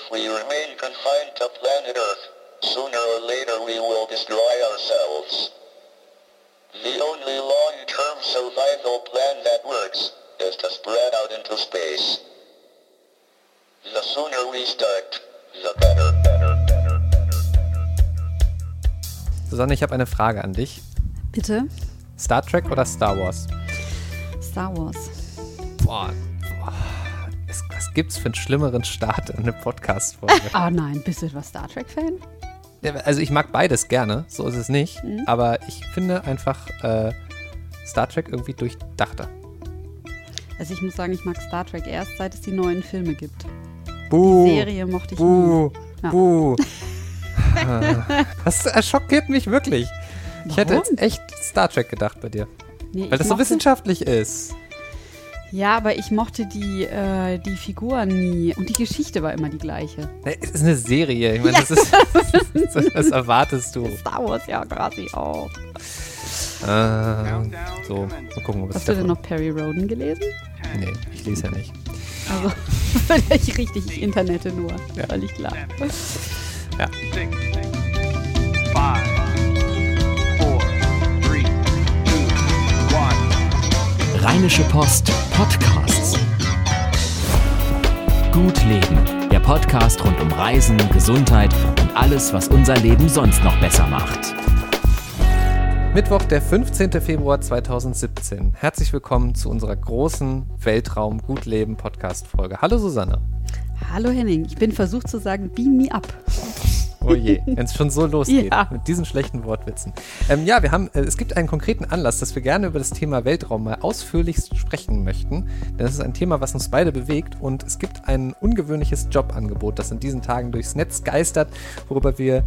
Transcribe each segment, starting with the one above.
If we remain confined to planet Earth, sooner or later we will destroy ourselves. The only long-term survival plan that works is to spread out into space. The sooner we start, the better. Susanne, ich habe eine Frage an dich. Bitte? Star Trek oder Star Wars? Star Wars. Boah. Was gibt's für einen schlimmeren Start in eine Podcast-Folge? Ah nein, bist du etwa Star Trek-Fan? Ja, also ich mag beides gerne, so ist es nicht. Aber ich finde einfach Star Trek irgendwie durchdachter. Also ich muss sagen, ich mag Star Trek erst, seit es die neuen Filme gibt. Buh, Die Serie mochte ich nie. Ja. Buh. Das schockiert mich wirklich. Ich hätte Warum? jetzt echt Star Trek gedacht bei dir. Nee, Weil das so wissenschaftlich ist. Ja, aber ich mochte die Figuren nie. Und die Geschichte war immer die gleiche. Es ist eine Serie. Ich meine, Ja. das erwartest du. Star Wars ja quasi auch. So, mal gucken, was Hast du denn noch Perry Rhodan gelesen? Nee, ich lese ja nicht. Also, ich richtig, internete nur. Ja. Völlig klar. Ja. 6, 5, 4, 3, 2, 1. Rheinische Post Podcasts. Gut Leben, der Podcast rund um Reisen, Gesundheit und alles, was unser Leben sonst noch besser macht. Mittwoch, der 15. Februar 2017. Herzlich willkommen zu unserer großen Weltraum-Gut-Leben-Podcast-Folge. Hallo Susanne. Hallo Henning, ich bin versucht zu sagen, beam me up. Oh je, wenn es schon so losgeht Ja. mit diesen schlechten Wortwitzen. Es gibt einen konkreten Anlass, dass wir gerne über das Thema Weltraum mal ausführlichst sprechen möchten. Denn es ist ein Thema, was uns beide bewegt und es gibt ein ungewöhnliches Jobangebot, das in diesen Tagen durchs Netz geistert, worüber wir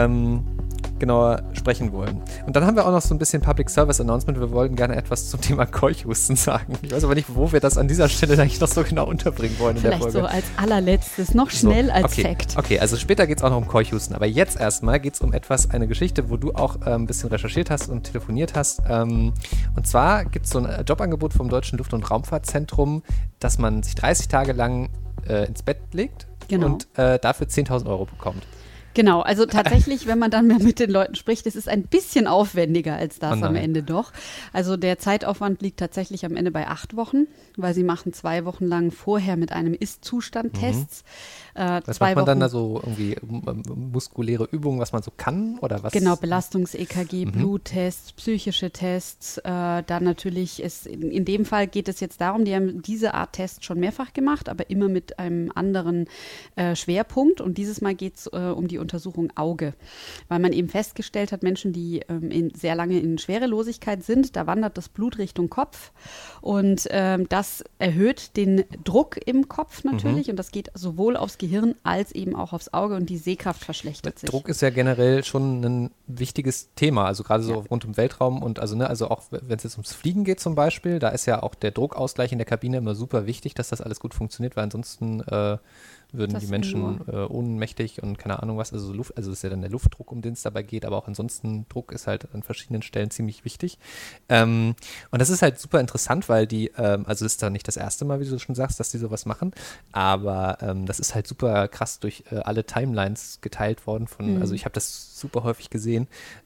genauer sprechen wollen. Und dann haben wir auch noch so ein bisschen Public Service Announcement. Wir wollten gerne etwas zum Thema Keuchhusten sagen. Ich weiß aber nicht, wo wir das an dieser Stelle eigentlich noch so genau unterbringen wollen in Vielleicht der Folge. so als allerletztes, noch schnell als okay, Fact. Okay, also später geht es auch noch um Keuchhusten. Aber jetzt erstmal geht es um eine Geschichte, wo du auch ein bisschen recherchiert hast und telefoniert hast. Und zwar gibt es so ein Jobangebot vom Deutschen Luft- und Raumfahrtzentrum, dass man sich 30 Tage lang ins Bett legt und dafür 10.000 Euro bekommt. Genau, also tatsächlich, wenn man dann mehr mit den Leuten spricht, es ist ein bisschen aufwendiger als das Oh nein. am Ende doch. Also der Zeitaufwand liegt tatsächlich am Ende bei 8 Wochen, weil sie machen 2 Wochen lang vorher mit einem Ist-Zustand Tests. Was 2 macht man dann Wochen da so irgendwie muskuläre Übungen, was man so kann oder was? Genau, Belastungs-EKG, Bluttests, psychische Tests. Dann natürlich, in dem Fall geht es jetzt darum, die haben diese Art Tests schon mehrfach gemacht, aber immer mit einem anderen Schwerpunkt. Und dieses Mal geht es um die Untersuchung Auge, weil man eben festgestellt hat, Menschen, die sehr lange in Schwerelosigkeit sind, da wandert das Blut Richtung Kopf und das erhöht den Druck im Kopf natürlich und das geht sowohl aufs Gehirn als eben auch aufs Auge und die Sehkraft verschlechtert sich. Druck ist ja generell schon ein wichtiges Thema, also gerade so rund um Weltraum und also auch wenn es jetzt ums Fliegen geht zum Beispiel, da ist ja auch der Druckausgleich in der Kabine immer super wichtig, dass das alles gut funktioniert, weil ansonsten würden Das die Menschen ohnmächtig und keine Ahnung was, also es ist ja dann der Luftdruck, um den es dabei geht, aber auch ansonsten Druck ist halt an verschiedenen Stellen ziemlich wichtig. Und das ist halt super interessant, weil also es ist da nicht das erste Mal, wie du schon sagst, dass die sowas machen, aber das ist halt super krass durch alle Timelines geteilt worden also ich habe das super häufig gesehen,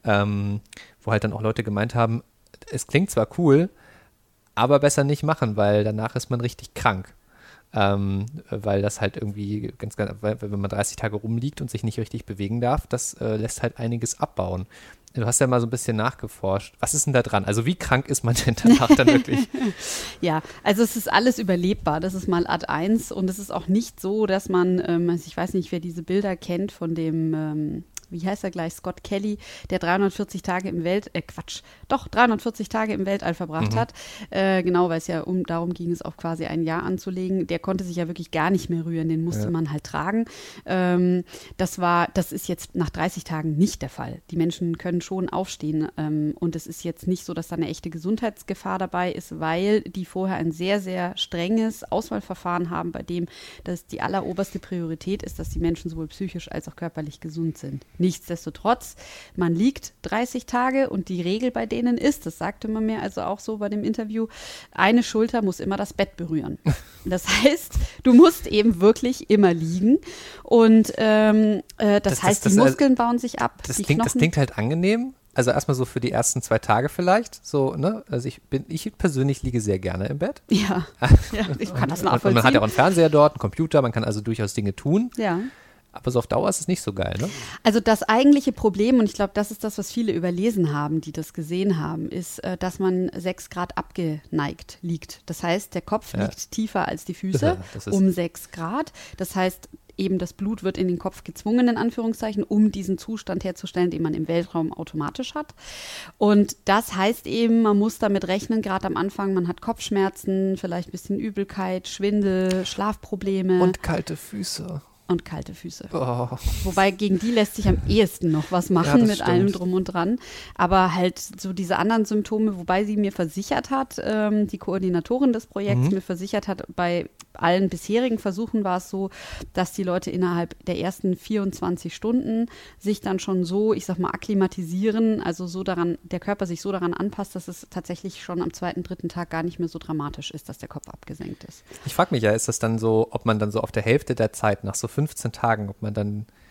wo halt dann auch Leute gemeint haben, es klingt zwar cool, aber besser nicht machen, weil danach ist man richtig krank. Weil das halt irgendwie wenn man 30 Tage rumliegt und sich nicht richtig bewegen darf, das lässt halt einiges abbauen. Du hast ja mal so ein bisschen nachgeforscht. Was ist denn da dran? Also wie krank ist man denn danach dann wirklich? Ja, also es ist alles überlebbar. Das ist mal Ad 1 und es ist auch nicht so, dass man, ich weiß nicht, wer diese Bilder kennt von dem wie heißt er gleich, Scott Kelly, der 340 Tage im 340 Tage im Weltall verbracht hat. Genau, weil es ja darum ging, es auf quasi ein Jahr anzulegen. Der konnte sich ja wirklich gar nicht mehr rühren, den musste man halt tragen. Das ist jetzt nach 30 Tagen nicht der Fall. Die Menschen können schon aufstehen und es ist jetzt nicht so, dass da eine echte Gesundheitsgefahr dabei ist, weil die vorher ein sehr, sehr strenges Auswahlverfahren haben, bei dem das die alleroberste Priorität ist, dass die Menschen sowohl psychisch als auch körperlich gesund sind. Nichtsdestotrotz, man liegt 30 Tage und die Regel bei denen ist, das sagte man mir also auch so bei dem Interview, eine Schulter muss immer das Bett berühren. Das heißt, du musst eben wirklich immer liegen und das heißt, die Muskeln bauen sich ab. Das klingt halt angenehm. Also erstmal so für die ersten 2 Tage vielleicht, so, ne? Also ich persönlich liege sehr gerne im Bett. Ja, ich kann das nachvollziehen. Und man hat ja auch einen Fernseher dort, einen Computer, man kann also durchaus Dinge tun. Ja. Aber so auf Dauer ist es nicht so geil, ne? Also das eigentliche Problem, und ich glaube, das ist das, was viele überlesen haben, die das gesehen haben, ist, dass man 6 Grad abgeneigt liegt. Das heißt, der Kopf liegt tiefer als die Füße, um 6 Grad. Das heißt, eben das Blut wird in den Kopf gezwungen, in Anführungszeichen, um diesen Zustand herzustellen, den man im Weltraum automatisch hat. Und das heißt eben, man muss damit rechnen, gerade am Anfang, man hat Kopfschmerzen, vielleicht ein bisschen Übelkeit, Schwindel, Schlafprobleme. Und kalte Füße. Und kalte Füße. Oh. Wobei gegen die lässt sich am ehesten noch was machen mit allem drum und dran. Aber halt so diese anderen Symptome, wobei sie mir versichert hat, die Koordinatorin des Projekts mir versichert hat, bei allen bisherigen Versuchen war es so, dass die Leute innerhalb der ersten 24 Stunden sich dann schon so, ich sag mal, akklimatisieren, also so daran, der Körper sich so daran anpasst, dass es tatsächlich schon am 2., 3. Tag gar nicht mehr so dramatisch ist, dass der Kopf abgesenkt ist. Ich frage mich ja, ist das dann so, ob man dann so auf der Hälfte der Zeit, nach so 15 Tagen, ob man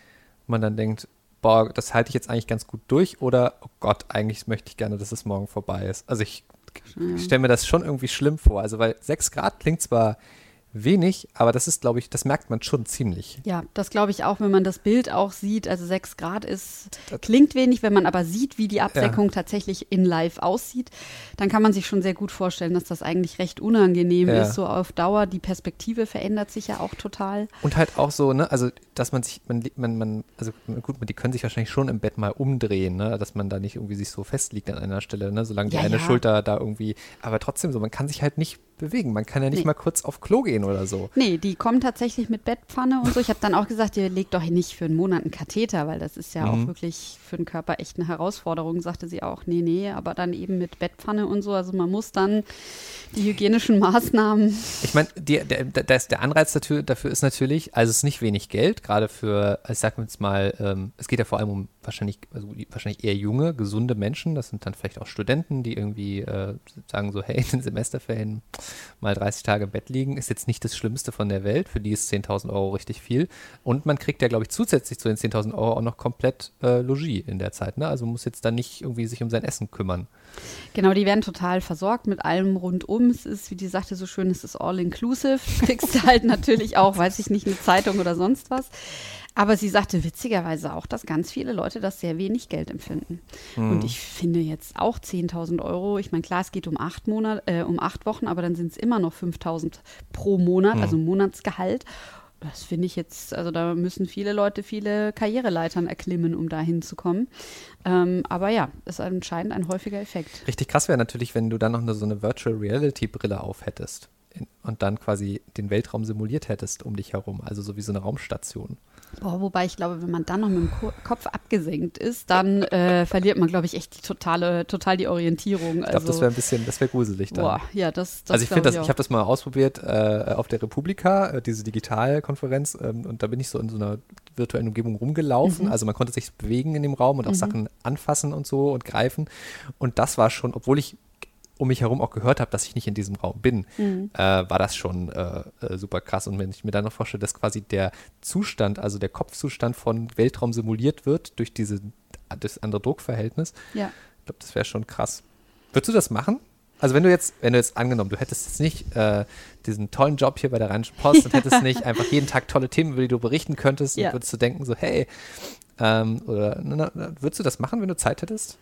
dann denkt, boah, das halte ich jetzt eigentlich ganz gut durch oder, oh Gott, eigentlich möchte ich gerne, dass es morgen vorbei ist. Also ich stelle mir das schon irgendwie schlimm vor, also weil 6 Grad klingt zwar wenig, aber das ist, glaube ich, das merkt man schon ziemlich. Ja, das glaube ich auch, wenn man das Bild auch sieht. Also 6 Grad klingt wenig, wenn man aber sieht, wie die Abdeckung tatsächlich in live aussieht, dann kann man sich schon sehr gut vorstellen, dass das eigentlich recht unangenehm ist, so auf Dauer. Die Perspektive verändert sich ja auch total. Und halt auch so, ne, also dass man sich, also gut, die können sich wahrscheinlich schon im Bett mal umdrehen, ne, dass man da nicht irgendwie sich so festliegt an einer Stelle, ne, solange die eine Schulter da irgendwie, aber trotzdem so, man kann sich halt nicht bewegen, man kann ja nicht mal kurz auf Klo gehen oder so. Nee, die kommen tatsächlich mit Bettpfanne und so. Ich habe dann auch gesagt, ihr legt doch nicht für einen Monat einen Katheter, weil das ist ja auch wirklich für den Körper echt eine Herausforderung, sagte sie auch. Nee, aber dann eben mit Bettpfanne und so. Also man muss dann die hygienischen Maßnahmen. Ich meine, der Anreiz dafür ist natürlich, also es ist nicht wenig Geld, gerade für, ich sag jetzt mal, es geht ja vor allem um wahrscheinlich eher junge, gesunde Menschen. Das sind dann vielleicht auch Studenten, die irgendwie sagen so, hey, in den Semesterferien mal 30 Tage im Bett liegen, ist jetzt nicht das Schlimmste von der Welt. Für die ist 10.000 Euro richtig viel. Und man kriegt ja, glaube ich, zusätzlich zu den 10.000 Euro auch noch komplett Logis in der Zeit. Ne? Also muss jetzt dann nicht irgendwie sich um sein Essen kümmern. Genau, die werden total versorgt mit allem rundum. Es ist, wie die sagte so schön, es ist all-inclusive. Du kriegst halt natürlich auch, weiß ich nicht, eine Zeitung oder sonst was. Aber sie sagte witzigerweise auch, dass ganz viele Leute das sehr wenig Geld empfinden. Und ich finde jetzt auch 10.000 Euro. Ich meine, klar, es geht um 8 Wochen, aber dann sind es immer noch 5.000 pro Monat, also Monatsgehalt. Das finde ich jetzt, also da müssen viele Leute viele Karriereleitern erklimmen, um da hinzukommen. Aber ja, ist anscheinend ein häufiger Effekt. Richtig krass wäre natürlich, wenn du dann noch so eine Virtual Reality Brille auf hättest und dann quasi den Weltraum simuliert hättest um dich herum, also so wie so eine Raumstation. Boah, wobei ich glaube, wenn man dann noch mit dem Kopf abgesenkt ist, dann verliert man, glaube ich, echt total die Orientierung. Ich glaube, das wäre gruselig dann. Boah, ja, das also ich habe das mal ausprobiert auf der Republika, diese Digitalkonferenz, und da bin ich so in so einer virtuellen Umgebung rumgelaufen. Also man konnte sich bewegen in dem Raum und auch Sachen anfassen und so und greifen. Und das war schon, obwohl ich um mich herum auch gehört habe, dass ich nicht in diesem Raum bin, war das schon super krass. Und wenn ich mir dann noch vorstelle, dass quasi der Zustand, also der Kopfzustand von Weltraum simuliert wird durch das andere Druckverhältnis, ich glaube, das wäre schon krass. Würdest du das machen? Also wenn du jetzt angenommen, du hättest jetzt nicht diesen tollen Job hier bei der Rheinischen Post und hättest nicht einfach jeden Tag tolle Themen, über die du berichten könntest, und würdest du denken so, hey, würdest du das machen, wenn du Zeit hättest?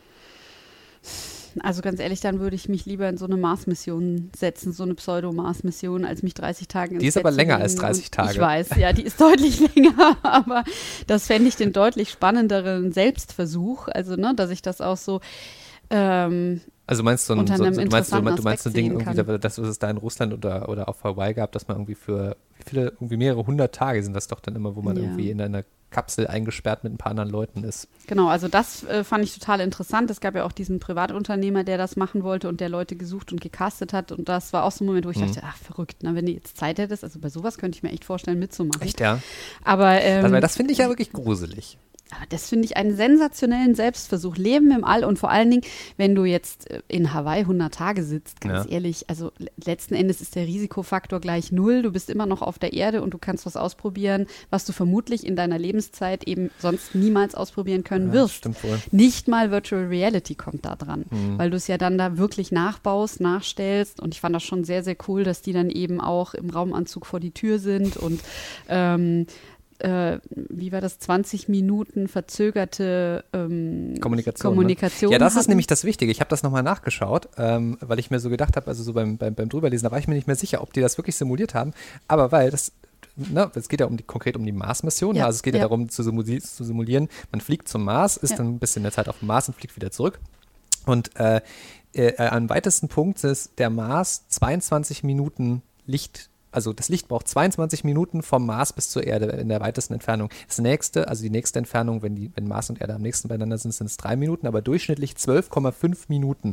Also ganz ehrlich, dann würde ich mich lieber in so eine Mars-Mission setzen, so eine Pseudo-Mars-Mission, als mich 30 Tage ins Die ist Bett aber länger zu als 30 Tage. Ich weiß, ja, die ist deutlich länger, aber das fände ich den deutlich spannenderen Selbstversuch, also ne, dass ich das auch so also meinst du, unter einem interessanten du meinst so ein Ding, Aspekt irgendwie, das es da in Russland oder auf Hawaii gab, dass man irgendwie für irgendwie mehrere 100 Tage sind das doch dann immer, wo man irgendwie in einer Kapsel eingesperrt mit ein paar anderen Leuten ist. Genau, also das fand ich total interessant. Es gab ja auch diesen Privatunternehmer, der das machen wollte und der Leute gesucht und gecastet hat. Und das war auch so ein Moment, wo ich dachte, ach verrückt, wenn du jetzt Zeit hättest, also bei sowas könnte ich mir echt vorstellen, mitzumachen. Echt, ja? Aber weil das finde ich ja wirklich gruselig. Aber das finde ich einen sensationellen Selbstversuch. Leben im All und vor allen Dingen, wenn du jetzt in Hawaii 100 Tage sitzt, ganz ehrlich, also letzten Endes ist der Risikofaktor gleich 0. Du bist immer noch auf der Erde und du kannst was ausprobieren, was du vermutlich in deiner Lebenszeit eben sonst niemals ausprobieren können wirst. Stimmt wohl. Nicht mal Virtual Reality kommt da dran, weil du es ja dann da wirklich nachbaust, nachstellst und ich fand das schon sehr, sehr cool, dass die dann eben auch im Raumanzug vor die Tür sind und wie war das, 20 Minuten verzögerte Kommunikation Ja, das ist hatten. nämlich das Wichtige. Ich habe das nochmal nachgeschaut, weil ich mir so gedacht habe, also so beim Drüberlesen, da war ich mir nicht mehr sicher, ob die das wirklich simuliert haben, aber weil das, es geht ja konkret um die Mars-Mission, Ja, also es geht ja darum zu simulieren, man fliegt zum Mars, ist dann ein bisschen der Zeit auf dem Mars und fliegt wieder zurück und am weitesten Punkt ist der Mars 22 Minuten Licht. Also das Licht braucht 22 Minuten vom Mars bis zur Erde in der weitesten Entfernung. Die nächste Entfernung, wenn Mars und Erde am nächsten beieinander sind es 3 Minuten, aber durchschnittlich 12,5 Minuten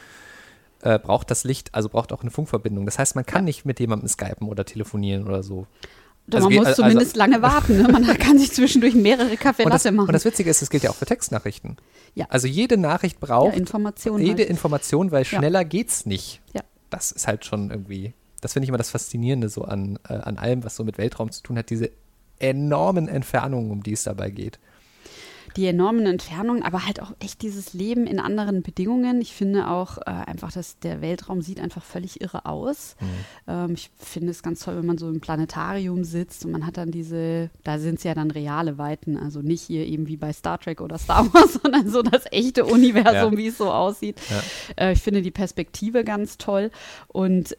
braucht das Licht, also braucht auch eine Funkverbindung. Das heißt, man kann nicht mit jemandem skypen oder telefonieren oder so. Man muss zumindest lange warten. Ne? Man kann sich zwischendurch mehrere Kaffeelatte machen. Und das Witzige ist, es gilt ja auch für Textnachrichten. Ja. Also jede Nachricht braucht Information, Information, weil schneller geht's nicht. Ja. Das ist halt schon irgendwie... Das finde ich immer das Faszinierende so an allem, was so mit Weltraum zu tun hat, diese enormen Entfernungen, um die es dabei geht. Die enormen Entfernungen, aber halt auch echt dieses Leben in anderen Bedingungen. Ich finde auch einfach, dass der Weltraum sieht einfach völlig irre aus. Ich finde es ganz toll, wenn man so im Planetarium sitzt und man hat dann da sind es ja dann reale Weiten, also nicht hier eben wie bei Star Trek oder Star Wars, sondern so das echte Universum, wie es so aussieht. Ja. Ich finde die Perspektive ganz toll und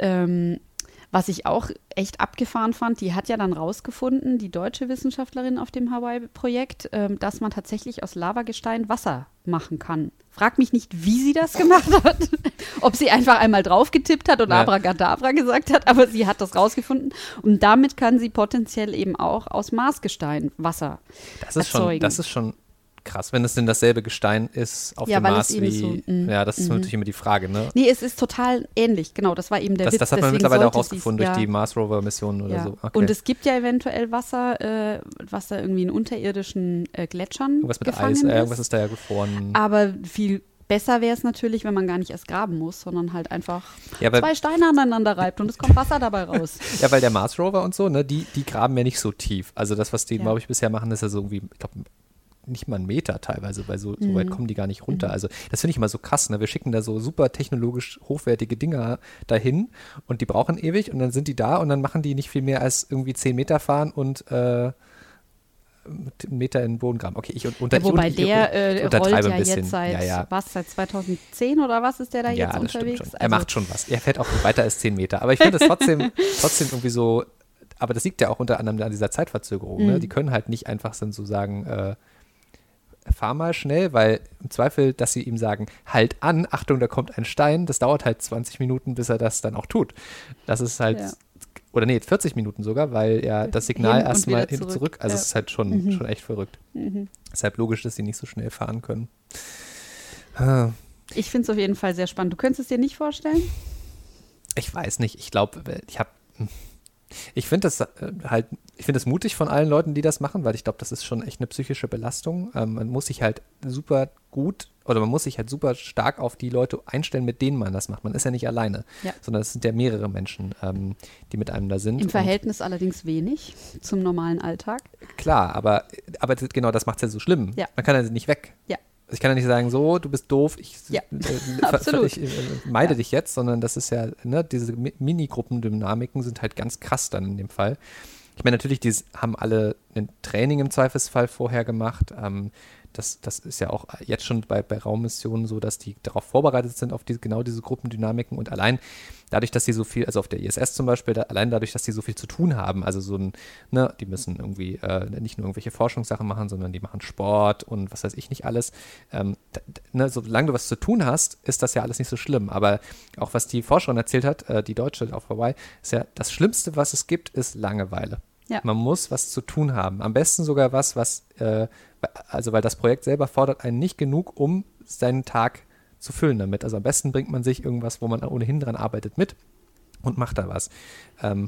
was ich auch echt abgefahren fand, die hat ja dann rausgefunden, die deutsche Wissenschaftlerin auf dem Hawaii-Projekt, dass man tatsächlich aus Lavagestein Wasser machen kann. Frag mich nicht, wie sie das gemacht hat. Ob sie einfach einmal draufgetippt hat und Abracadabra gesagt hat, aber sie hat das rausgefunden. Und damit kann sie potenziell eben auch aus Marsgestein Wasser erzeugen. Das ist schon krass, wenn es denn dasselbe Gestein ist auf dem Mars wie. Das ist natürlich immer die Frage, ne? Nee, es ist total ähnlich, genau. Das war eben der Witz. Das hat man mittlerweile auch rausgefunden durch die Mars-Rover-Missionen oder so. Okay. Und es gibt ja eventuell Wasser, was da irgendwie in unterirdischen Gletschern irgendwas mit gefangen Eis, ist. irgendwas ist da ja gefroren. Aber viel besser wäre es natürlich, wenn man gar nicht erst graben muss, sondern halt einfach 2 Steine aneinander reibt und es kommt Wasser dabei raus. Ja, weil der Mars-Rover und so, ne, die graben ja nicht so tief. Also das, was die, glaube ich, bisher machen, ist ja so irgendwie, ich glaube, nicht mal 1 Meter teilweise, weil so weit kommen die gar nicht runter. Also das finde ich immer so krass, ne? Wir schicken da so super technologisch hochwertige Dinger dahin und die brauchen ewig und dann sind die da und dann machen die nicht viel mehr als irgendwie 10 Meter fahren und 1 Meter in den Boden graben. Okay, wobei der rollt ja ein bisschen. Jetzt seit 2010 oder was ist der da jetzt unterwegs? Stimmt schon. Er macht schon was. Er fährt auch weiter als 10 Meter. Aber ich finde es trotzdem irgendwie so, aber das liegt ja auch unter anderem an dieser Zeitverzögerung. Ne? Die können halt nicht einfach so sagen, fahr mal schnell, weil im Zweifel, dass sie ihm sagen, halt an, Achtung, da kommt ein Stein, das dauert halt 20 Minuten, bis er das dann auch tut. Das ist halt, oder 40 Minuten sogar, weil das Signal erstmal hin zurück, also es ist halt schon echt verrückt. Deshalb logisch, dass sie nicht so schnell fahren können. Ich finde es auf jeden Fall sehr spannend. Du könntest es dir nicht vorstellen? Ich weiß nicht, ich glaube, ich finde das mutig von allen Leuten, die das machen, weil ich glaube, das ist schon echt eine psychische Belastung. Man muss sich halt super stark auf die Leute einstellen, mit denen man das macht. Man ist ja nicht alleine, sondern es sind ja mehrere Menschen, die mit einem da sind. Im Verhältnis allerdings wenig zum normalen Alltag. Klar, aber genau das macht es ja so schlimm. Ja. Man kann ja nicht weg. Ja. Ich kann ja nicht sagen, so, du bist doof, ich meide dich jetzt, sondern das ist ja, ne, diese Minigruppendynamiken sind halt ganz krass dann in dem Fall. Ich meine, natürlich, die haben alle ein Training im Zweifelsfall vorher gemacht. Das ist ja auch jetzt schon bei Raummissionen so, dass die darauf vorbereitet sind, auf genau diese Gruppendynamiken und allein dadurch, dass sie so viel, also auf der ISS zum Beispiel, allein dadurch, dass die so viel zu tun haben, also die müssen irgendwie nicht nur irgendwelche Forschungssachen machen, sondern die machen Sport und was weiß ich nicht alles. Solange du was zu tun hast, ist das ja alles nicht so schlimm, aber auch was die Forscherin erzählt hat, die Deutsche auf Hawaii, ist ja, das Schlimmste, was es gibt, ist Langeweile. Ja. Man muss was zu tun haben. Am besten sogar was weil das Projekt selber fordert einen nicht genug, um seinen Tag zu füllen damit. Also am besten bringt man sich irgendwas, wo man ohnehin dran arbeitet, mit und macht da was.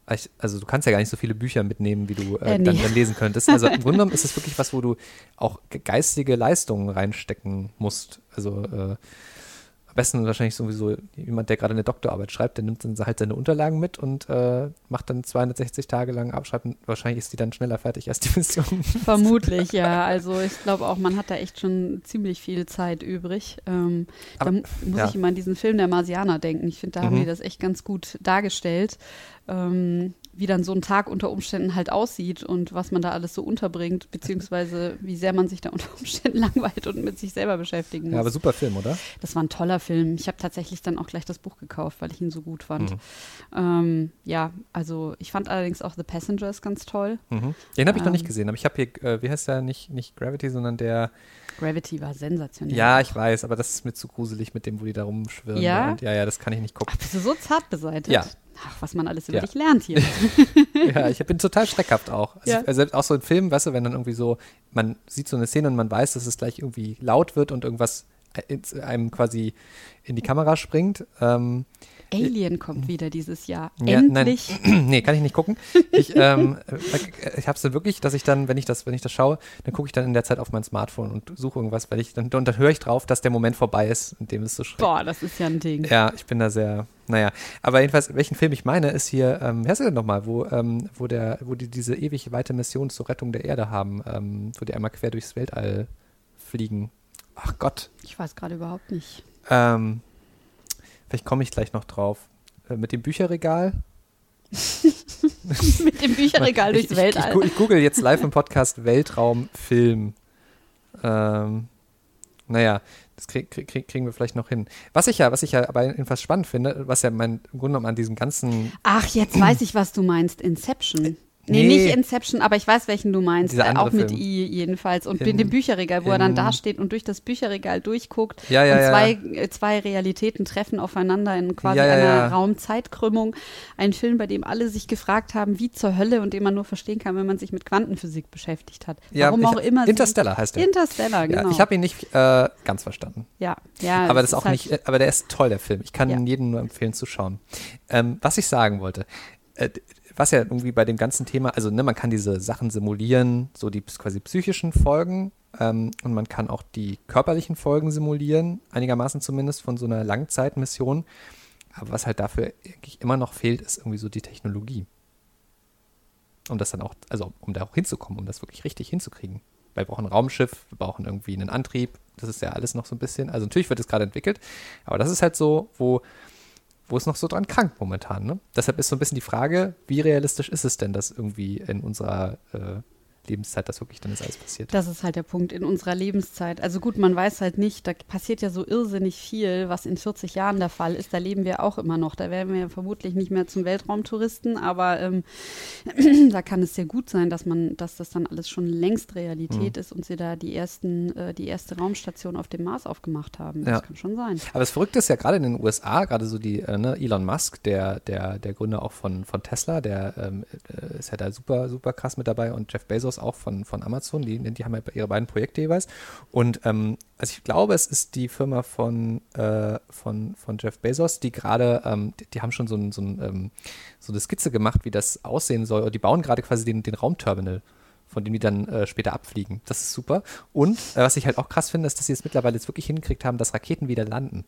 also du kannst ja gar nicht so viele Bücher mitnehmen, wie du Nee. dann lesen könntest. Also im Grunde genommen ist es wirklich was, wo du auch geistige Leistungen reinstecken musst. Also am besten wahrscheinlich sowieso jemand, der gerade eine Doktorarbeit schreibt, der nimmt dann halt seine Unterlagen mit und macht dann 260 Tage lang Abschreiben. Wahrscheinlich ist die dann schneller fertig als die Mission. Vermutlich, ja. Also ich glaube auch, man hat da echt schon ziemlich viel Zeit übrig. Aber, da muss ich immer an diesen Film der Marsianer denken. Ich finde, da haben die das echt ganz gut dargestellt, wie dann so ein Tag unter Umständen halt aussieht und was man da alles so unterbringt, beziehungsweise wie sehr man sich da unter Umständen langweilt und mit sich selber beschäftigen muss. Ja, aber super Film, oder? Das war ein toller Film. Ich habe tatsächlich dann auch gleich das Buch gekauft, weil ich ihn so gut fand. Ja, also ich fand allerdings auch The Passengers ganz toll. Den habe ich noch nicht gesehen, aber ich habe hier, wie heißt der, nicht Gravity, sondern der, Gravity war sensationell. ja, ich weiß, aber das ist mir zu gruselig mit dem, wo die da rumschwirren. Ja? Und ja, das kann ich nicht gucken. Ach, bist du so zart beseitigt? Ja. Ach, was man alles über Ja. dich lernt hier. Ja, ich bin total schreckhaft auch. Also, Ja. selbst auch so in Filmen, weißt du, wenn dann irgendwie so, man sieht so eine Szene und man weiß, dass es gleich irgendwie laut wird und irgendwas einem quasi in die Kamera springt. Alien kommt wieder dieses Jahr. Ja, Endlich. Nein, nee, kann ich nicht gucken. Ich habe es dann wirklich, dass ich dann, wenn ich das schaue, dann gucke ich dann in der Zeit auf mein Smartphone und suche irgendwas, weil und dann höre ich drauf, dass der Moment vorbei ist, in dem es so schreckt. Boah, das ist ja ein Ding. Ja, ich bin da sehr, naja. Aber jedenfalls, welchen Film ich meine, ist hier, wer ist der denn nochmal, wo die diese ewig weite Mission zur Rettung der Erde haben, wo die einmal quer durchs Weltall fliegen. Ach Gott. Ich weiß gerade überhaupt nicht. Vielleicht komme ich gleich noch drauf. Mit dem Bücherregal. Mit dem Bücherregal durchs Weltall. Ich google jetzt live im Podcast Weltraumfilm. Naja, das kriegen wir vielleicht noch hin. Was ich ja aber jedenfalls spannend finde, was ja im Grunde genommen an diesem ganzen Ach, jetzt weiß ich, was du meinst. Inception. Nee, Nee. nicht Inception, aber ich weiß, welchen du meinst. Dieser andere Auch mit Film. I jedenfalls. Und in dem Bücherregal, wo er dann da steht und durch das Bücherregal durchguckt Ja, ja, und ja. zwei Realitäten treffen aufeinander in quasi Ja, ja, einer ja. Raumzeitkrümmung. Ein Film, bei dem alle sich gefragt haben, wie zur Hölle, und den man nur verstehen kann, wenn man sich mit Quantenphysik beschäftigt hat. Ja, Warum auch immer. Interstellar heißt der. Interstellar, genau. Ja, ich habe ihn nicht ganz verstanden. ja, Aber das ist auch halt, nicht, aber der ist toll, der Film. Ich kann Ja. jedem nur empfehlen zu schauen. Was ich sagen wollte, was ja irgendwie bei dem ganzen Thema, also man kann diese Sachen simulieren, so die quasi psychischen Folgen, und man kann auch die körperlichen Folgen simulieren, einigermaßen zumindest von so einer Langzeitmission. Aber was halt dafür eigentlich immer noch fehlt, ist irgendwie so die Technologie. Um das dann auch, also um da auch hinzukommen, um das wirklich richtig hinzukriegen. Weil wir brauchen ein Raumschiff, wir brauchen irgendwie einen Antrieb, das ist ja alles noch so ein bisschen, also natürlich wird es gerade entwickelt, aber das ist halt so, wo es noch so dran krankt momentan. Ne? Deshalb ist so ein bisschen die Frage, wie realistisch ist es denn, dass irgendwie in unserer Lebenszeit das wirklich dann jetzt alles passiert? Das ist halt der Punkt in unserer Lebenszeit. Also gut, man weiß halt nicht, da passiert ja so irrsinnig viel, was in 40 Jahren der Fall ist. Da leben wir auch immer noch. Da werden wir vermutlich nicht mehr zum Weltraumtouristen, aber da kann es sehr gut sein, dass das dann alles schon längst Realität ist und sie da die erste Raumstation auf dem Mars aufgemacht haben. Das Ja. kann schon sein. Aber das Verrückte ist ja gerade in den USA, gerade so die Elon Musk, der Gründer auch von Tesla, der ist ja da super, super krass mit dabei, und Jeff Bezos auch von Amazon, die haben ja ihre beiden Projekte jeweils. Und also ich glaube, es ist die Firma von Jeff Bezos, die gerade, die haben schon so eine Skizze gemacht, wie das aussehen soll. Und die bauen gerade quasi den Raumterminal, von dem die dann später abfliegen. Das ist super. Und was ich halt auch krass finde, ist, dass sie es mittlerweile jetzt wirklich hingekriegt haben, dass Raketen wieder landen.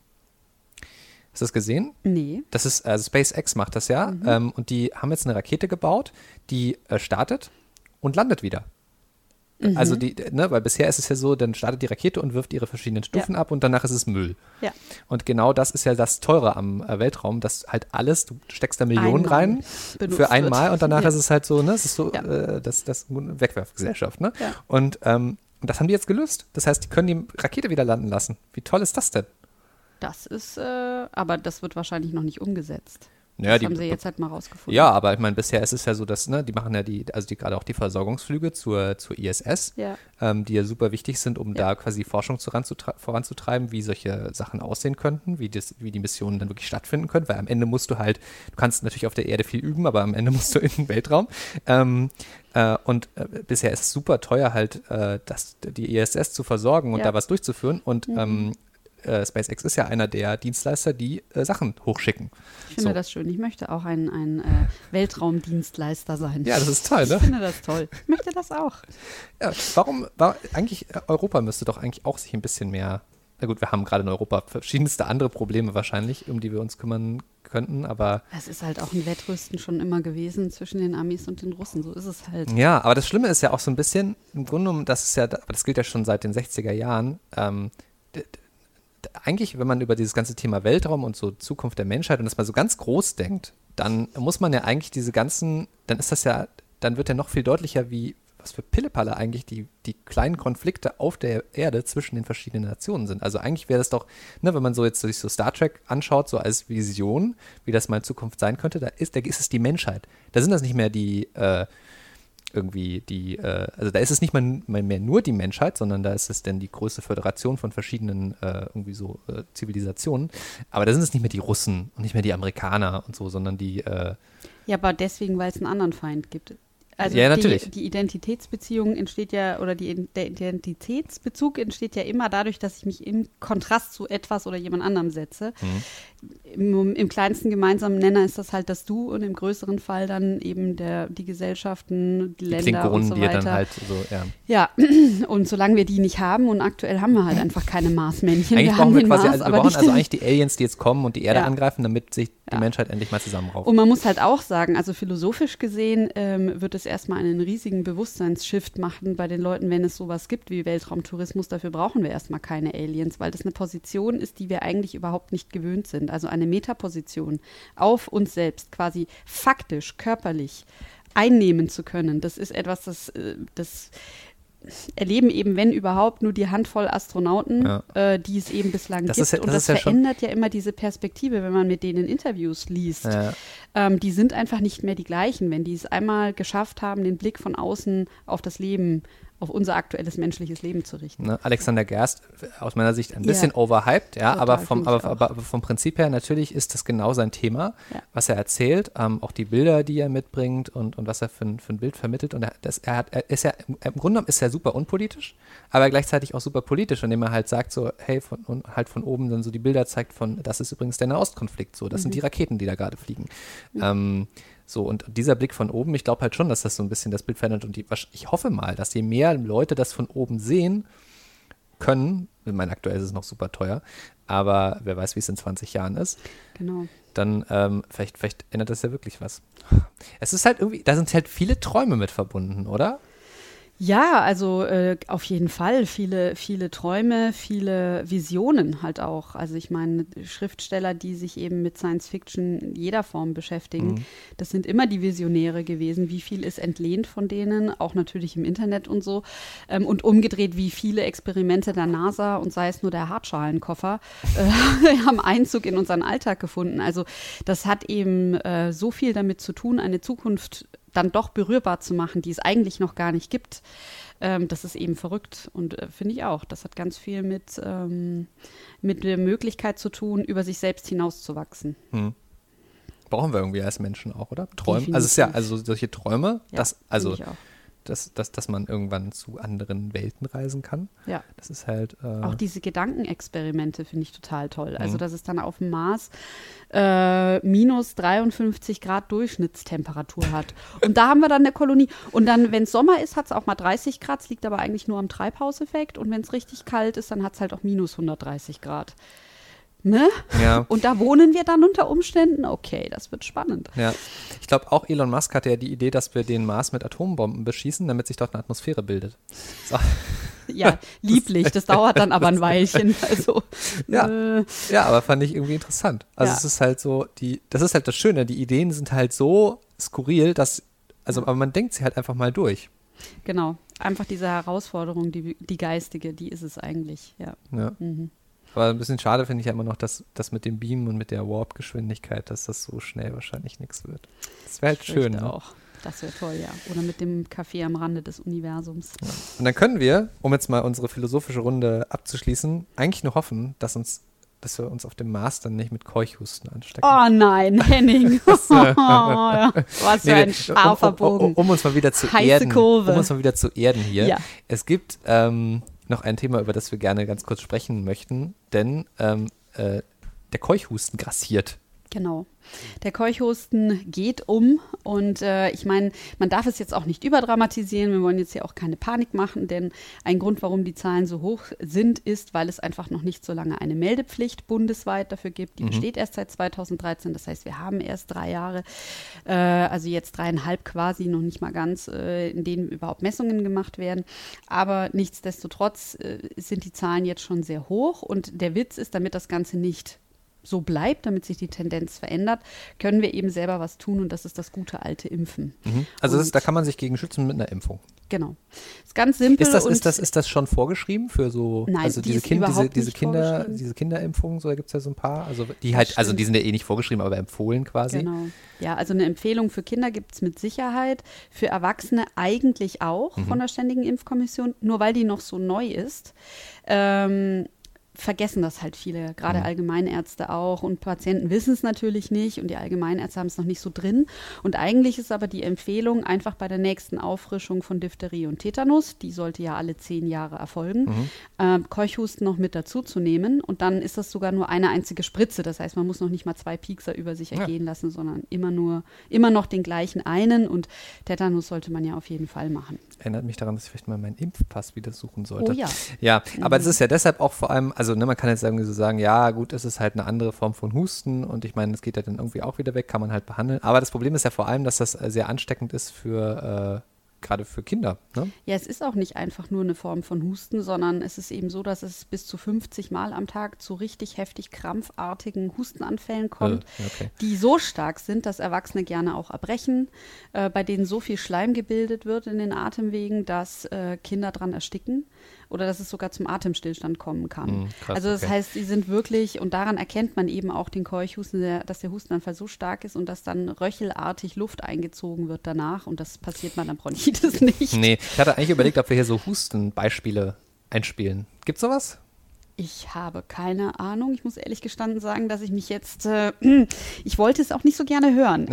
Hast du das gesehen? Nee. Das ist, also SpaceX macht das ja. Und die haben jetzt eine Rakete gebaut, die startet und landet wieder. Also weil bisher ist es ja so, dann startet die Rakete und wirft ihre verschiedenen Stufen ab und danach ist es Müll. Ja. Und genau das ist ja das Teure am Weltraum, dass halt alles, du steckst da Millionen Einmal rein benutzt für einmal wird. und danach Ja. ist es halt so, ne, es ist so, Ja. das Wegwerfgesellschaft, ne? Ja. Und das haben die jetzt gelöst. Das heißt, die können die Rakete wieder landen lassen. Wie toll ist das denn? Das ist, aber das wird wahrscheinlich noch nicht umgesetzt. Ja, Das haben sie jetzt halt mal rausgefunden. Ja, aber ich meine, bisher ist es ja so, dass, ne, die machen ja gerade auch die Versorgungsflüge zur ISS, Ja. Die ja super wichtig sind, um da quasi die Forschung voranzutreiben, wie solche Sachen aussehen könnten, wie die Missionen dann wirklich stattfinden können, weil am Ende du kannst natürlich auf der Erde viel üben, aber am Ende musst du in den Weltraum. Bisher ist es super teuer halt, die ISS zu versorgen und Ja. da was durchzuführen, und SpaceX ist ja einer der Dienstleister, die Sachen hochschicken. Ich finde das schön. Ich möchte auch ein Weltraumdienstleister sein. Ja, das ist toll, ne? Ich finde das toll. Ich möchte das auch. Ja, eigentlich, Europa müsste doch eigentlich auch sich ein bisschen mehr, na gut, wir haben gerade in Europa verschiedenste andere Probleme wahrscheinlich, um die wir uns kümmern könnten, aber Es ist halt auch ein Wettrüsten schon immer gewesen zwischen den Amis und den Russen. So ist es halt. ja, aber das Schlimme ist ja auch so ein bisschen, im Grunde genommen, das gilt ja schon seit den 60er Jahren, eigentlich, wenn man über dieses ganze Thema Weltraum und so Zukunft der Menschheit und das mal so ganz groß denkt, dann muss man ja eigentlich dann wird ja noch viel deutlicher, was für Pillepalle eigentlich die kleinen Konflikte auf der Erde zwischen den verschiedenen Nationen sind. Also eigentlich wäre das doch, ne, wenn man so jetzt sich so Star Trek anschaut, so als Vision, wie das mal in Zukunft sein könnte, da ist es die Menschheit. Da sind das nicht mehr also da ist es nicht mal mehr nur die Menschheit, sondern da ist es dann die größte Föderation von verschiedenen Zivilisationen. Aber da sind es nicht mehr die Russen und nicht mehr die Amerikaner und so, sondern die Ja, aber deswegen, weil es einen anderen Feind gibt. Also ja, natürlich. Die Identitätsbeziehung entsteht ja, oder der Identitätsbezug entsteht ja immer dadurch, dass ich mich im Kontrast zu etwas oder jemand anderem setze. Im kleinsten gemeinsamen Nenner ist das halt das Du und im größeren Fall dann eben die Gesellschaften, die Länder Klingonen, und so die weiter. dann halt so, ja. Ja, und solange wir die nicht haben und aktuell haben wir halt einfach keine Marsmännchen. Eigentlich wir brauchen haben wir den quasi, Mars, wir aber brauchen nicht also den eigentlich die Aliens, die jetzt kommen und die Erde Ja. angreifen, damit sich die Ja. Menschheit endlich mal zusammenrauft. Und man muss halt auch sagen, also philosophisch gesehen wird es erstmal einen riesigen Bewusstseinsshift machen bei den Leuten, wenn es sowas gibt wie Weltraumtourismus. Dafür brauchen wir erstmal keine Aliens, weil das eine Position ist, die wir eigentlich überhaupt nicht gewöhnt sind. Also eine Metaposition auf uns selbst, quasi faktisch, körperlich einnehmen zu können. Das ist etwas, das erleben eben, wenn überhaupt, nur die Handvoll Astronauten, die es eben bislang Das gibt. ist ja- und das das ist ja schon- verändert ja immer diese Perspektive, wenn man mit denen Interviews liest. Ja. Die sind einfach nicht mehr die gleichen, wenn die es einmal geschafft haben, den Blick von außen auf das Leben, auf unser aktuelles menschliches Leben zu richten. Ne, Alexander Gerst, aus meiner Sicht ein bisschen overhyped, ja, Total, aber finde ich auch. aber vom Prinzip her natürlich ist das genau sein Thema, Ja. was er erzählt, auch die Bilder, die er mitbringt und was er für ein Bild vermittelt. Und er ist ja, im Grunde genommen ist er super unpolitisch, aber gleichzeitig auch super politisch, indem er halt sagt so, hey, von oben dann so die Bilder zeigt das ist übrigens der Nahostkonflikt, so, das sind die Raketen, die da gerade fliegen. So, und dieser Blick von oben, ich glaube halt schon, dass das so ein bisschen das Bild verändert und ich hoffe mal, dass je mehr Leute das von oben sehen können, ich meine, aktuell ist es noch super teuer, aber wer weiß, wie es in 20 Jahren ist, Genau. dann vielleicht ändert das ja wirklich was. Es ist halt irgendwie, da sind halt viele Träume mit verbunden, oder? Ja, also auf jeden Fall viele, viele Träume, viele Visionen halt auch. Also ich meine, Schriftsteller, die sich eben mit Science Fiction in jeder Form beschäftigen, das sind immer die Visionäre gewesen. Wie viel ist entlehnt von denen, auch natürlich im Internet und so. Und umgedreht, wie viele Experimente der NASA und sei es nur der Hartschalenkoffer, haben Einzug in unseren Alltag gefunden. Also das hat eben so viel damit zu tun, eine Zukunft dann doch berührbar zu machen, die es eigentlich noch gar nicht gibt. Das ist eben verrückt und finde ich auch. Das hat ganz viel mit der Möglichkeit zu tun, über sich selbst hinauszuwachsen. Brauchen wir irgendwie als Menschen auch, oder? Träume. Definitiv. Also es ist ja, also solche Träume, Ja, finde ich auch. dass man irgendwann zu anderen Welten reisen kann. Ja. Das ist halt Auch diese Gedankenexperimente finde ich total toll. Also, dass es dann auf dem Mars minus 53 Grad Durchschnittstemperatur hat. Und da haben wir dann eine Kolonie. Und dann, wenn es Sommer ist, hat es auch mal 30 Grad. Es liegt aber eigentlich nur am Treibhauseffekt. Und wenn es richtig kalt ist, dann hat es halt auch minus 130 Grad. Ne? Ja. Und da wohnen wir dann unter Umständen? Okay, das wird spannend. Ja, ich glaube auch Elon Musk hatte ja die Idee, dass wir den Mars mit Atombomben beschießen, damit sich dort eine Atmosphäre bildet. So. Ja, lieblich. Das dauert dann aber ein Weilchen. Also, Ja. Ja, aber fand ich irgendwie interessant. Also Ja. es ist halt so, das ist halt das Schöne, die Ideen sind halt so skurril, aber man denkt sie halt einfach mal durch. genau. Einfach diese Herausforderung, die geistige, die ist es eigentlich. Ja. Ja. Aber ein bisschen schade finde ich ja immer noch, dass das mit dem Beam und mit der Warp-Geschwindigkeit, dass das so schnell wahrscheinlich nichts wird. Das wäre halt Ich schön. fürchte Ne? auch. Das wäre toll, ja. Oder mit dem Café am Rande des Universums. Und dann können wir, um jetzt mal unsere philosophische Runde abzuschließen, eigentlich nur hoffen, dass wir uns auf dem Mars dann nicht mit Keuchhusten anstecken. Oh nein, Henning. Was für ein scharfer Bogen. Um uns mal wieder zu Heiße erden. Kurve. Um uns mal wieder zu erden hier. Ja. Es gibt eine noch ein Thema, über das wir gerne ganz kurz sprechen möchten, denn der Keuchhusten grassiert. Genau. Der Keuchhusten geht um und ich meine, man darf es jetzt auch nicht überdramatisieren. Wir wollen jetzt hier auch keine Panik machen, denn ein Grund, warum die Zahlen so hoch sind, ist, weil es einfach noch nicht so lange eine Meldepflicht bundesweit dafür gibt. Die besteht erst seit 2013. Das heißt, wir haben erst 3 Jahre, also jetzt 3,5 quasi, noch nicht mal ganz, in denen überhaupt Messungen gemacht werden. Aber nichtsdestotrotz sind die Zahlen jetzt schon sehr hoch und der Witz ist, damit das Ganze nicht so bleibt, damit sich die Tendenz verändert, können wir eben selber was tun und das ist das gute alte Impfen. Also da kann man sich gegen schützen mit einer Impfung. Genau. Ist ganz simpel. Ist das schon vorgeschrieben für so, Nein, also diese Kinderimpfungen, so da gibt es ja so ein paar, also die halt, also die sind ja eh nicht vorgeschrieben, aber empfohlen quasi. Genau. Ja, also eine Empfehlung für Kinder gibt es mit Sicherheit, für Erwachsene eigentlich auch von der Ständigen Impfkommission, nur weil die noch so neu ist. Vergessen das halt viele, gerade Allgemeinärzte auch und Patienten wissen es natürlich nicht und die Allgemeinärzte haben es noch nicht so drin und eigentlich ist aber die Empfehlung einfach bei der nächsten Auffrischung von Diphtherie und Tetanus, die sollte ja alle 10 Jahre erfolgen, Keuchhusten noch mit dazu zu nehmen und dann ist das sogar nur eine einzige Spritze, das heißt man muss noch nicht mal 2 Piekser über sich ergehen lassen, sondern immer noch den gleichen einen und Tetanus sollte man ja auf jeden Fall machen. Erinnert mich daran, dass ich vielleicht mal meinen Impfpass wieder suchen sollte. Oh ja. Ja, aber es ist ja deshalb auch vor allem, also man kann jetzt irgendwie so sagen, ja gut, es ist halt eine andere Form von Husten und ich meine, es geht ja dann irgendwie auch wieder weg, kann man halt behandeln. Aber das Problem ist ja vor allem, dass das sehr ansteckend ist für gerade für Kinder. Ne? Ja, es ist auch nicht einfach nur eine Form von Husten, sondern es ist eben so, dass es bis zu 50 Mal am Tag zu richtig heftig krampfartigen Hustenanfällen kommt, die so stark sind, dass Erwachsene gerne auch erbrechen, bei denen so viel Schleim gebildet wird in den Atemwegen, dass Kinder dran ersticken oder dass es sogar zum Atemstillstand kommen kann. Krass, also das heißt, sie sind wirklich, und daran erkennt man eben auch den Keuchhusten, dass der Hustenanfall so stark ist und dass dann röchelartig Luft eingezogen wird danach und das passiert bei einer Bronchitis nicht. Nee, ich hatte eigentlich überlegt, ob wir hier so Hustenbeispiele einspielen. Gibt's sowas? Ich habe keine Ahnung. Ich muss ehrlich gestanden sagen, dass ich mich jetzt, ich wollte es auch nicht so gerne hören.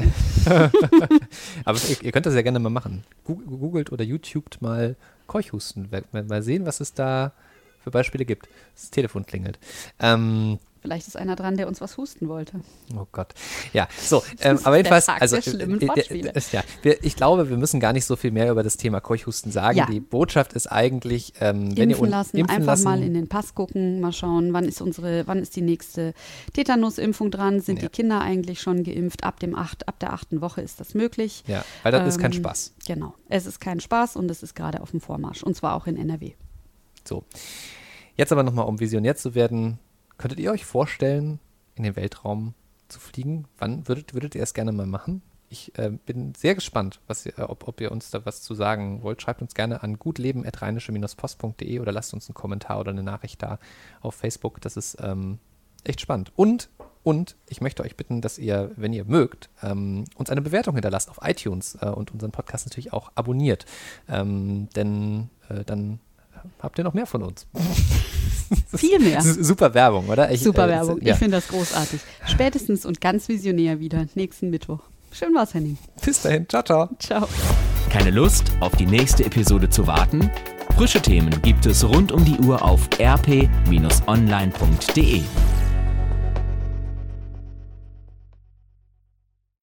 Aber ihr könnt das ja gerne mal machen. Googelt oder YouTubet mal Keuchhusten. Mal sehen, was es da für Beispiele gibt. Das Telefon klingelt. Vielleicht ist einer dran, der uns was husten wollte. Oh Gott. Ja, so, aber jedenfalls, Tag also der schlimmen Wortspiele. Ich glaube, wir müssen gar nicht so viel mehr über das Thema Keuchhusten sagen. Ja. Die Botschaft ist eigentlich, wenn ihr impfen lassen, einfach mal in den Pass gucken, mal schauen, wann ist die nächste Tetanusimpfung dran? Sind die Kinder eigentlich schon geimpft? Ab der 8. Woche ist das möglich. Ja, weil das ist kein Spaß. Genau, es ist kein Spaß und es ist gerade auf dem Vormarsch und zwar auch in NRW. So, jetzt aber nochmal, um visionär zu werden. Könntet ihr euch vorstellen, in den Weltraum zu fliegen? Wann würdet ihr es gerne mal machen? Ich bin sehr gespannt, ob ihr uns da was zu sagen wollt. Schreibt uns gerne an gutleben@rheinische-post.de oder lasst uns einen Kommentar oder eine Nachricht da auf Facebook. Das ist echt spannend. Und ich möchte euch bitten, dass ihr, wenn ihr mögt, uns eine Bewertung hinterlasst auf iTunes und unseren Podcast natürlich auch abonniert. Denn dann habt ihr noch mehr von uns. Viel mehr. Super Werbung, oder? Super Werbung. Ich finde das großartig. Spätestens und ganz visionär wieder nächsten Mittwoch. Schön war's, Henning. Bis dahin. Ciao, ciao. Ciao. Keine Lust, auf die nächste Episode zu warten? Frische Themen gibt es rund um die Uhr auf rp-online.de.